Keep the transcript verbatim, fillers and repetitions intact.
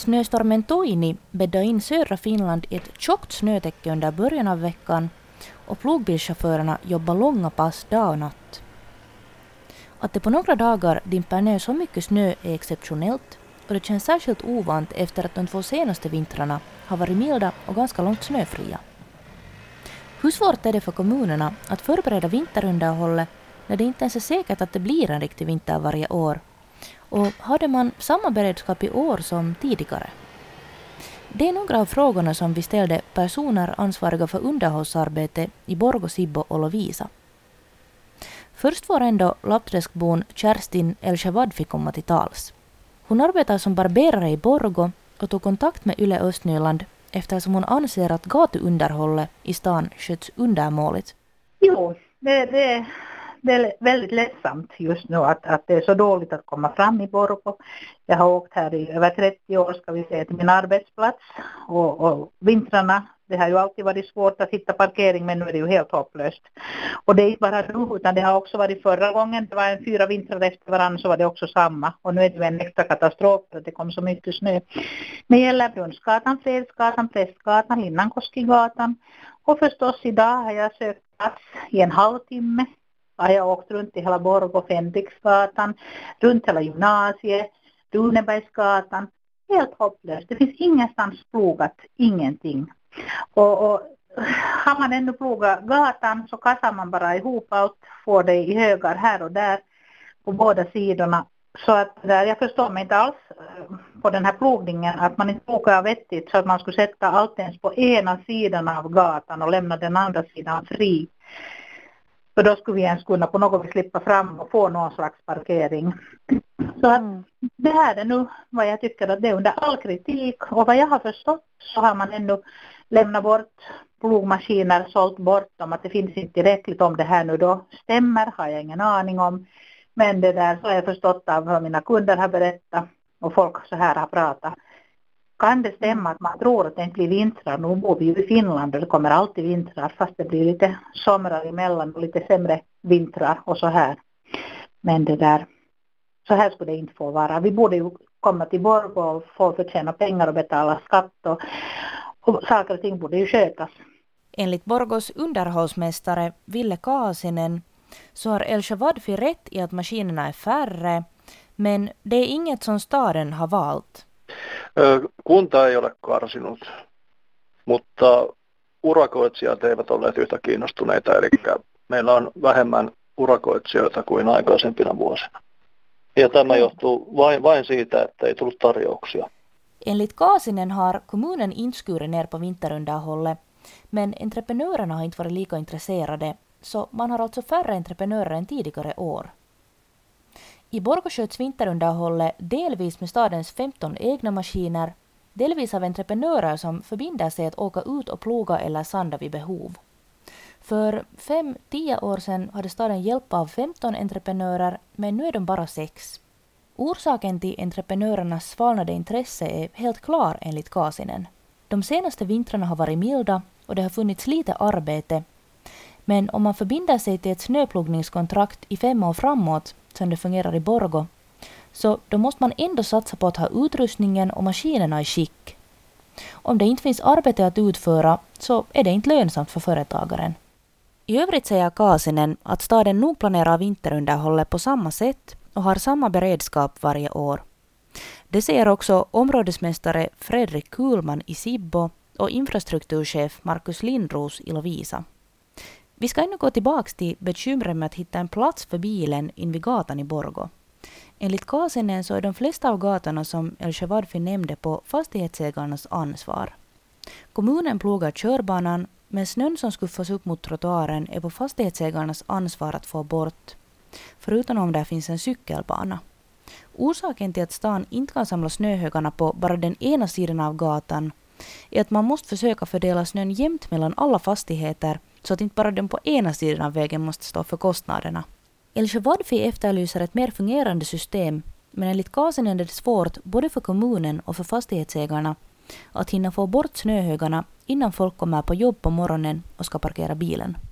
Snöstormen Toini bäddade in södra Finland i ett tjockt snötäcke under början av veckan och plogbilschaufförerna jobbar långa pass dag och natt. Att det på några dagar dimper ner så mycket snö är exceptionellt och det känns särskilt ovant efter att de två senaste vintrarna har varit milda och ganska långt snöfria. Hur svårt är det för kommunerna att förbereda vinterunderhållet när det inte ens är säkert att det blir en riktig vinter varje år? Och hade man samma beredskap i år som tidigare? Det är några av frågorna som vi ställde personer ansvariga för underhållsarbete i Borgå, Sibbo och Lovisa. Först var ändå Lappträskbon Kerstin El-Shavadfi komma till tals. Hon arbetar som barberare i Borgå och tog kontakt med Yle Östnyland eftersom hon anser att gatuunderhållet i stan sköts undermåligt. Jo, det, det, det är väldigt ledsamt just nu att, att det är så dåligt att komma fram i Borgå. Jag har åkt här i över trettio år, ska vi säga, till min arbetsplats och, och vintrarna. Det har ju alltid varit svårt att hitta parkering, men nu är det ju helt hopplöst. Och det är inte bara nu, utan det har också varit förra gången. Det var en fyra vintrar efter varandra, så var det också samma. Och nu är det ju en extra katastrof för att det kom så mycket snö. Det gäller Brunnsgatan, Fredsgatan, Prästgatan, Linnankoskigatan. Och förstås idag har jag sökt plats i en halvtimme. Jag har åkt runt i hela Borgå, Fänriksgatan, runt hela gymnasiet, Runebergsgatan. Helt hopplöst. Det finns ingenstans plogat, ingenting. Och, och har man ännu plogat gatan så kastar man bara ihop allt, får det i högar här och där på båda sidorna. Så att där, jag förstår mig inte alls på den här plogningen att man inte plogar vettigt så att man skulle sätta allt ens på ena sidan av gatan och lämna den andra sidan fri. För då skulle vi ens kunna på något vis slippa fram och få någon slags parkering. Så att det här är nu vad jag tycker att det är under all kritik. Och vad jag har förstått så har man ännu lämnat bort plogmaskiner, sålt bort dem. Att det finns inte tillräckligt. Om det här nu då stämmer har jag ingen aning om. Men det där så har jag förstått av vad mina kunder har berättat och folk så här har pratat. Kan det stämma att man tror att det inte blir vintrar? Nu bor vi ju i Finland och det kommer alltid vintrar fast det blir lite somrar emellan och lite sämre vintrar och så här. Men det där, så här skulle det inte få vara. Vi borde ju komma till Borgå och få förtjäna pengar och betala skatt och, och saker och ting borde ju skötas. Enligt Borgås underhållsmästare Ville Kaasinen så har El-Shavadfi rätt i att maskinerna är färre, men det är inget som staden har valt. Kunta ei ole karsinut, mutta urakoitsijat eivät olleet yhtä kiinnostuneita, eli meillä on vähemmän urakoitsijoita kuin aikaisempina vuosina. Ja tämä johtuu vain, vain siitä, että ei tullut tarjouksia. Enligt Kaasinen har kommunen inskurit ner på vinterunderhållet, men entreprenörerna har inte varit lika intresserade, så man har alltså färre entreprenörer än tidigare år. I Borgå sköts vinterunderhållet delvis med stadens femton egna maskiner, delvis av entreprenörer som förbinder sig att åka ut och ploga eller sanda vid behov. För fem till tio år sedan hade staden hjälp av femton entreprenörer, men nu är de bara sex. Orsaken till entreprenörernas svalnade intresse är helt klar enligt Kaasinen. De senaste vintrarna har varit milda och det har funnits lite arbete. Men om man förbinder sig till ett snöplogningskontrakt i fem år framåt, som det fungerar i Borgå, så då måste man ändå satsa på att ha utrustningen och maskinerna i skick. Om det inte finns arbete att utföra så är det inte lönsamt för företagaren. I övrigt säger Kaasinen att staden nog planerar vinterunderhållet på samma sätt och har samma beredskap varje år. Det säger också områdesmästare Fredrik Kuhlman i Sibbo och infrastrukturchef Markus Lindros i Lovisa. Vi ska ännu gå tillbaka till bekymret med att hitta en plats för bilen invid gatan i Borgå. Enligt Kaasinen så är de flesta av gatorna som El-Shavadfi nämnde på fastighetsägarnas ansvar. Kommunen plogar körbanan, men snön som skuffas upp mot trottoaren är på fastighetsägarnas ansvar att få bort, förutom om där finns en cykelbana. Orsaken till att stan inte kan samla snöhögarna på bara den ena sidan av gatan är att man måste försöka fördela snön jämnt mellan alla fastigheter så att inte bara den på ena sidan av vägen måste stå för kostnaderna. El-Shavadfi efterlyser ett mer fungerande system, men enligt Kaasinen är det svårt både för kommunen och för fastighetsägarna att hinna få bort snöhögarna innan folk kommer på jobb på morgonen och ska parkera bilen.